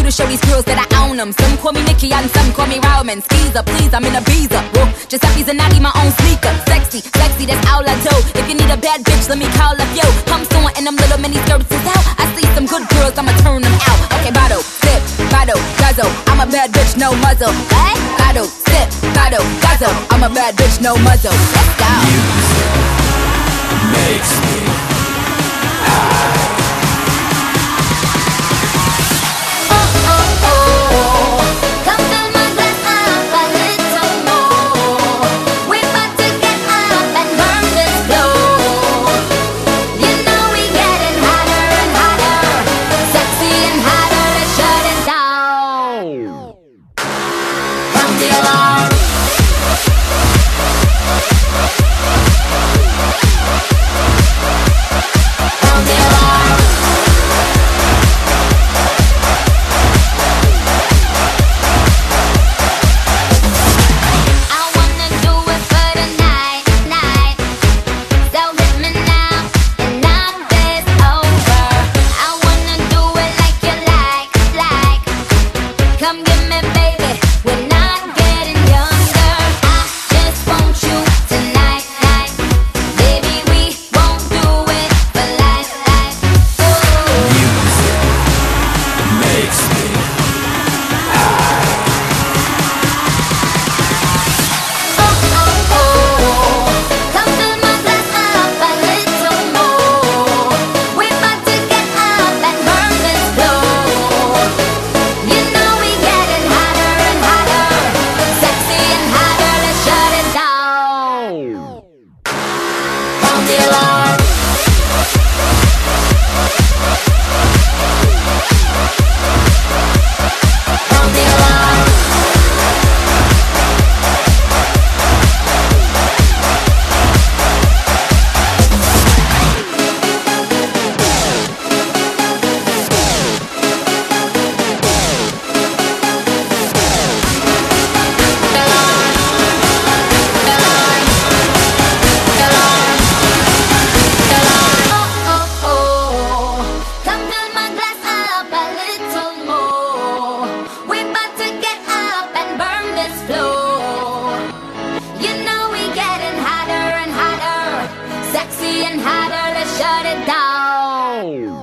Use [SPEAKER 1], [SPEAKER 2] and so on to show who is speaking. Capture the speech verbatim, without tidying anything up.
[SPEAKER 1] to show these girls that I own them. Some call me Nikki and some call me Rowman. Skeezer, please, I'm in a Beezer. Whoa, Giuseppe's and I need my own sneaker. Sexy, sexy, that's all I do. If you need a bad bitch, let me call up yo. Pumps on and them little mini skirts is out. I see some good girls, I'ma turn them out. Okay, bottle, sip, bottle, guzzle. I'm a bad bitch, no muzzle. Hey, bottle, sip, bottle, guzzle. I'm a bad bitch, no muzzle. Let's go.
[SPEAKER 2] Music makes me high.
[SPEAKER 3] Shut it down.